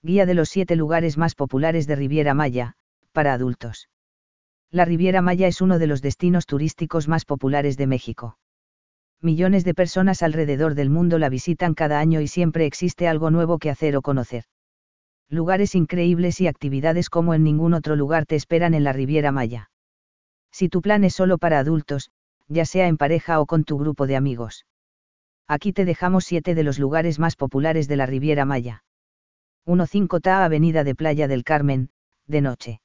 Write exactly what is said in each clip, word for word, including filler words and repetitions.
Guía de los siete lugares más populares de Riviera Maya, para adultos. La Riviera Maya es uno de los destinos turísticos más populares de México. Millones de personas alrededor del mundo la visitan cada año y siempre existe algo nuevo que hacer o conocer. Lugares increíbles y actividades como en ningún otro lugar te esperan en la Riviera Maya. Si tu plan es solo para adultos, ya sea en pareja o con tu grupo de amigos. Aquí te dejamos siete de los lugares más populares de la Riviera Maya. uno cinco T A Avenida de Playa del Carmen, de noche.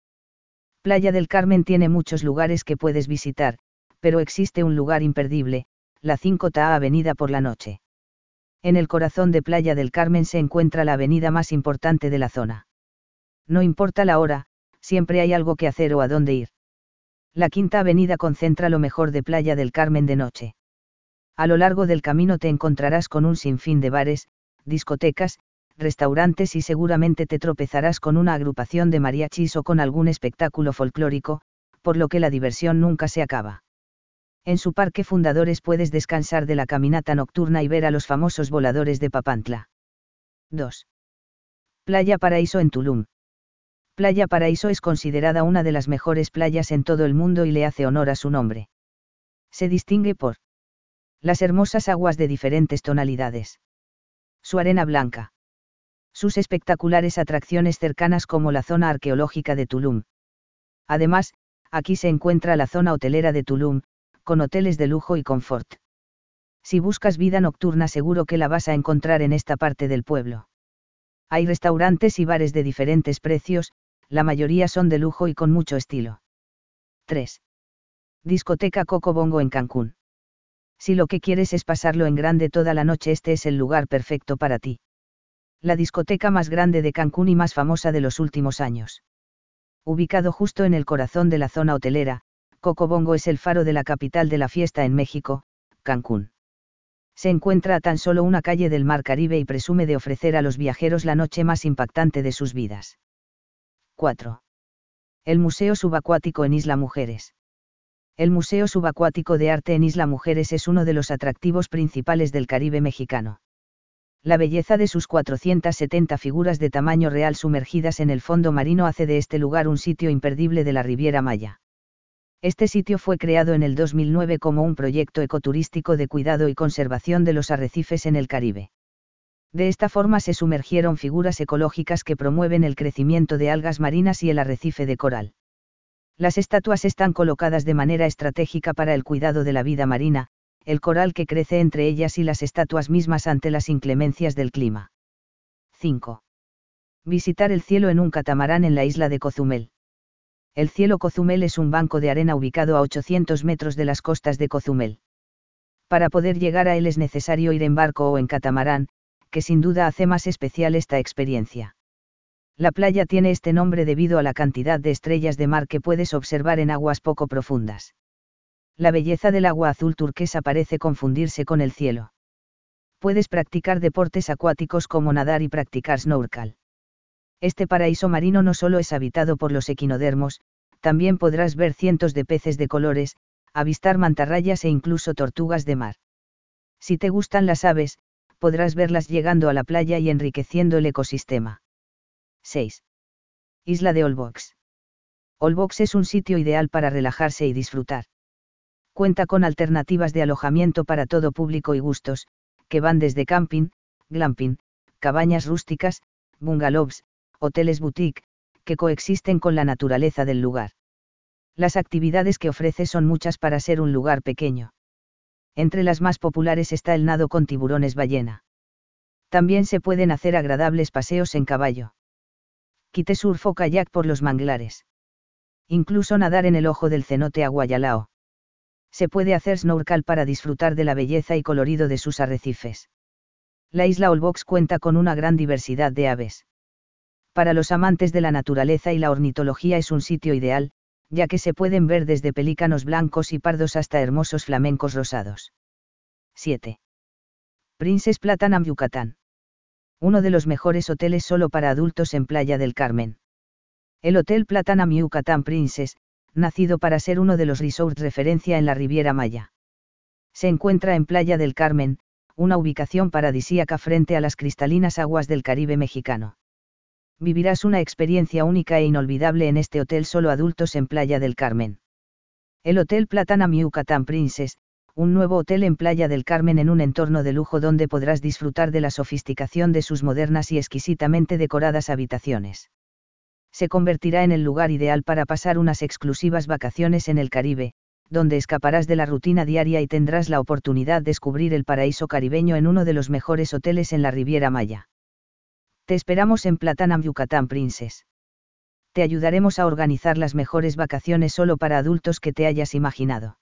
Playa del Carmen tiene muchos lugares que puedes visitar, pero existe un lugar imperdible, la cinco T A Avenida por la noche. En el corazón de Playa del Carmen se encuentra la avenida más importante de la zona. No importa la hora, siempre hay algo que hacer o a dónde ir. La Quinta Avenida concentra lo mejor de Playa del Carmen de noche. A lo largo del camino te encontrarás con un sinfín de bares, discotecas, restaurantes y seguramente te tropezarás con una agrupación de mariachis o con algún espectáculo folclórico, por lo que la diversión nunca se acaba. En su parque Fundadores puedes descansar de la caminata nocturna y ver a los famosos voladores de Papantla. dos. Playa Paraíso en Tulum. Playa Paraíso es considerada una de las mejores playas en todo el mundo y le hace honor a su nombre. Se distingue por las hermosas aguas de diferentes tonalidades. Su arena blanca. Sus espectaculares atracciones cercanas como la zona arqueológica de Tulum. Además, aquí se encuentra la zona hotelera de Tulum, con hoteles de lujo y confort. Si buscas vida nocturna seguro que la vas a encontrar en esta parte del pueblo. Hay restaurantes y bares de diferentes precios, la mayoría son de lujo y con mucho estilo. tres. Discoteca Coco Bongo en Cancún. Si lo que quieres es pasarlo en grande toda la noche, este es el lugar perfecto para ti. La discoteca más grande de Cancún y más famosa de los últimos años. Ubicado justo en el corazón de la zona hotelera, Coco Bongo es el faro de la capital de la fiesta en México, Cancún. Se encuentra a tan solo una calle del Mar Caribe y presume de ofrecer a los viajeros la noche más impactante de sus vidas. cuatro. El Museo Subacuático en Isla Mujeres. El Museo Subacuático de Arte en Isla Mujeres es uno de los atractivos principales del Caribe mexicano. La belleza de sus cuatrocientas setenta figuras de tamaño real sumergidas en el fondo marino hace de este lugar un sitio imperdible de la Riviera Maya. Este sitio fue creado en el dos mil nueve como un proyecto ecoturístico de cuidado y conservación de los arrecifes en el Caribe. De esta forma se sumergieron figuras ecológicas que promueven el crecimiento de algas marinas y el arrecife de coral. Las estatuas están colocadas de manera estratégica para el cuidado de la vida marina, el coral que crece entre ellas y las estatuas mismas ante las inclemencias del clima. cinco. Visitar el cielo en un catamarán en la isla de Cozumel. El cielo Cozumel es un banco de arena ubicado a ochocientos metros de las costas de Cozumel. Para poder llegar a él es necesario ir en barco o en catamarán, que sin duda hace más especial esta experiencia. La playa tiene este nombre debido a la cantidad de estrellas de mar que puedes observar en aguas poco profundas. La belleza del agua azul turquesa parece confundirse con el cielo. Puedes practicar deportes acuáticos como nadar y practicar snorkel. Este paraíso marino no solo es habitado por los equinodermos, también podrás ver cientos de peces de colores, avistar mantarrayas e incluso tortugas de mar. Si te gustan las aves, podrás verlas llegando a la playa y enriqueciendo el ecosistema. seis. Isla de Olbox. Olbox es un sitio ideal para relajarse y disfrutar. Cuenta con alternativas de alojamiento para todo público y gustos, que van desde camping, glamping, cabañas rústicas, bungalows, hoteles boutique, que coexisten con la naturaleza del lugar. Las actividades que ofrece son muchas para ser un lugar pequeño. Entre las más populares está el nado con tiburones ballena. También se pueden hacer agradables paseos en caballo. Kitesurf o kayak por los manglares. Incluso nadar en el ojo del cenote Aguayalao. Se puede hacer snorkel para disfrutar de la belleza y colorido de sus arrecifes. La isla Olbox cuenta con una gran diversidad de aves. Para los amantes de la naturaleza y la ornitología es un sitio ideal, ya que se pueden ver desde pelícanos blancos y pardos hasta hermosos flamencos rosados. siete. Princess Platinum Yucatán. Uno de los mejores hoteles solo para adultos en Playa del Carmen. El Hotel Platinum Yucatán Princess, nacido para ser uno de los resorts referencia en la Riviera Maya. Se encuentra en Playa del Carmen, una ubicación paradisíaca frente a las cristalinas aguas del Caribe mexicano. Vivirás una experiencia única e inolvidable en este hotel solo adultos en Playa del Carmen. El Hotel Platinum Yucatán Princess, un nuevo hotel en Playa del Carmen en un entorno de lujo donde podrás disfrutar de la sofisticación de sus modernas y exquisitamente decoradas habitaciones. Se convertirá en el lugar ideal para pasar unas exclusivas vacaciones en el Caribe, donde escaparás de la rutina diaria y tendrás la oportunidad de descubrir el paraíso caribeño en uno de los mejores hoteles en la Riviera Maya. Te esperamos en Platinum Yucatán Princess. Te ayudaremos a organizar las mejores vacaciones solo para adultos que te hayas imaginado.